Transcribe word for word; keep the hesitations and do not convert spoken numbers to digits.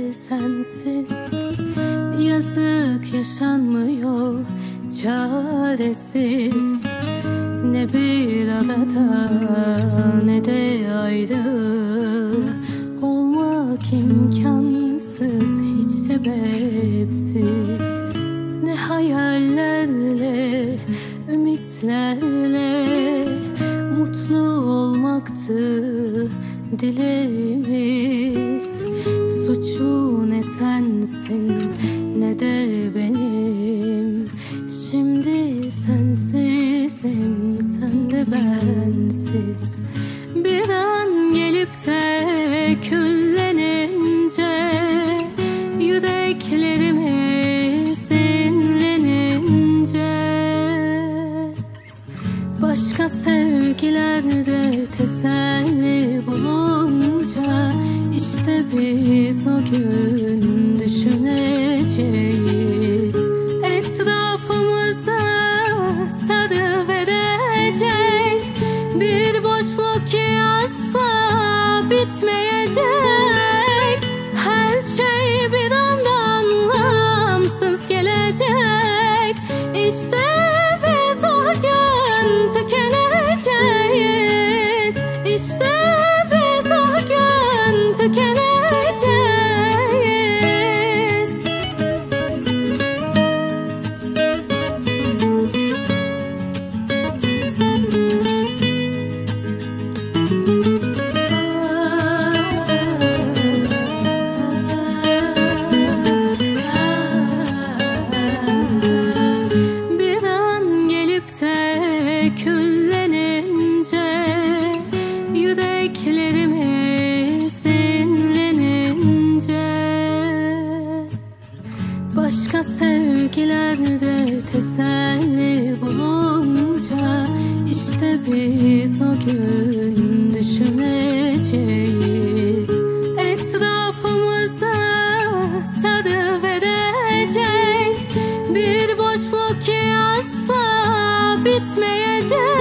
sensiz. Yazık yaşanmıyor çaresiz. Ne bir arada ne de ayrı olmak imkansız, hiç sebepsiz. Ne hayallerle, ümitlerle mutlu olmaktı dileğimiz. Suçlu ne sensin ne de benim. Şimdi sensizim, sen de bensiz. Bir an gelip de küllenince, yüreklerimiz dinlenince, başka sevgilerde teselli bulunca, işte biz o gün düşüneceğiz. Etrafımıza sarı verecek bir boşluk ki asla bitmeyecek. Her şey bir anda anlamsız gelecek. İşte biz o gün tükeneceğiz. İşte biz o gün tükeneceğiz. Küllenince, yüreklerimiz dinlenince, başka sevgilerde teselli bulunca, işte biz o gün düşüneceğiz. Etrafımıza sarı verecek bir boşluk ki asla bitmeyecek.